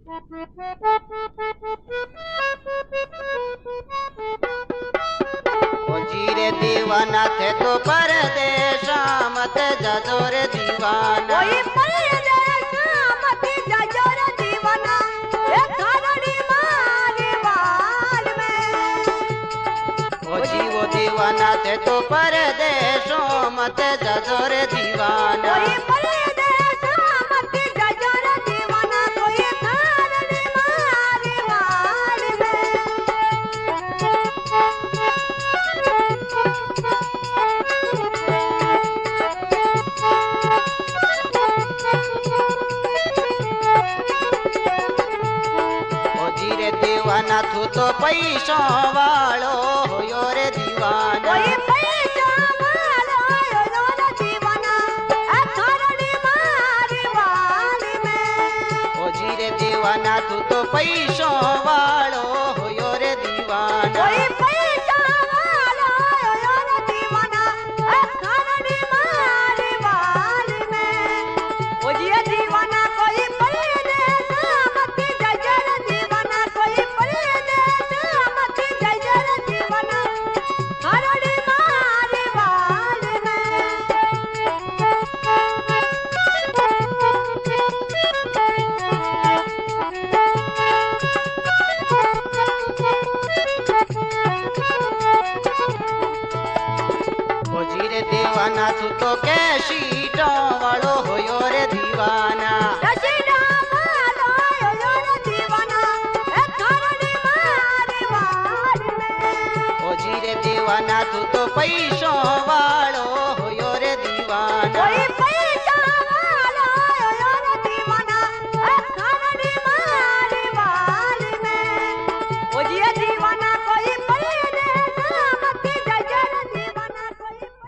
ओ जीरे दीवाना थे तो परदेश मत जाजो रे दीवाना। कोई परदेश मत जाजो रे दीवाना, ए थारड़ी मारे वाल में। ओ जीवो दीवाना थे तो परदेश मत जाजो रे दीवाना। कोई परदेश मत जाजो रे दीवाना, कोई थारड़ी मारे वाल में। दीवाना तू तो पैसो वालो होयो रे दीवाना। कोई पैसा वालो होयो रे दीवाना, ए थारड़ी मारे वाल में। ओ जी रे दीवाना तू तो पैसो वालो होयो रे दीवाना। कोई पैसा वालो होयो रे दीवाना, ए थारड़ी मारे वाल में। ओ जी दीवाना कोई परदेश मत जाजो रे दीवाना, कोई परदेश मत जाजो रे दीवाना, थारड़ी मारे वाल में। ओ जी रे दीवाना तू तो कैसी